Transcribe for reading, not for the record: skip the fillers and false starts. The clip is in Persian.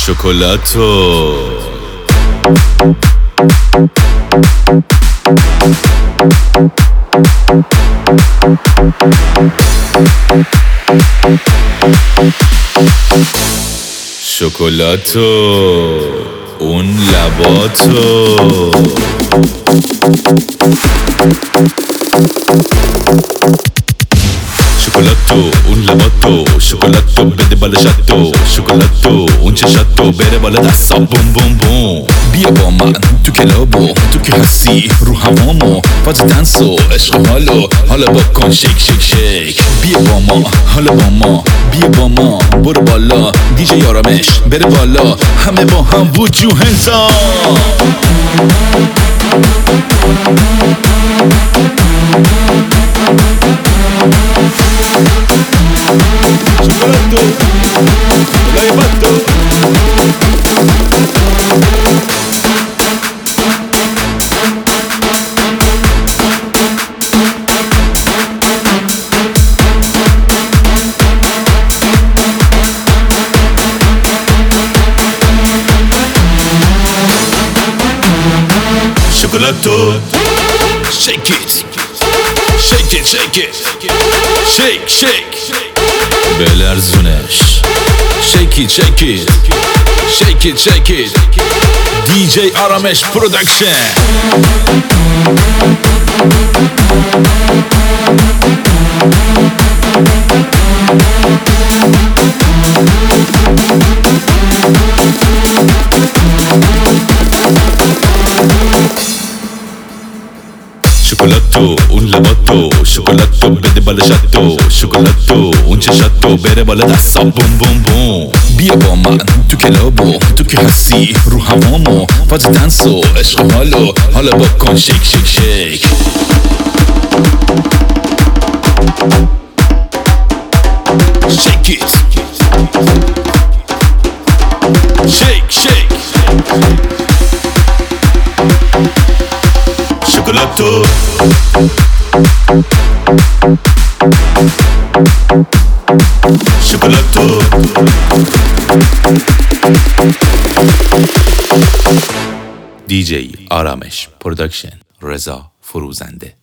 شکلاتو شکلاتو اون لباتو شکلاتو اون لباتو شکلاتو بده بالا شاتو شکلاتو اون چشاتو بره بالا دستا بوم بوم بوم بیا با من تو کلابو تو که هستی رو هوامو فاز دنسو عشق حالو حالا بکن شیک شیک شیک بیا با ما حالا با ما بیا با ما برو بالا دیجی آرامش بره بالا همه با هم وجو هنسا شکلاتو لایباتو شکلاتو shake it shake it shake it shake shake بلرزونش shake it shake it shake it shake it DJ آرامش پرودکشن شکلاتو اون لباتو شکلاتو بده بالا شاتو شکلاتو اون چشاتو بره بالا دستا بوم بوم بوم بیا با من تو کلابو تو که هستی رو هوامو فاز دنسو عشق حالو حالا بکن شیک شیک شیک Shake it Shake shake شکلاتو شکلاتو دیجی آرامش پرودکشن رضا فروزنده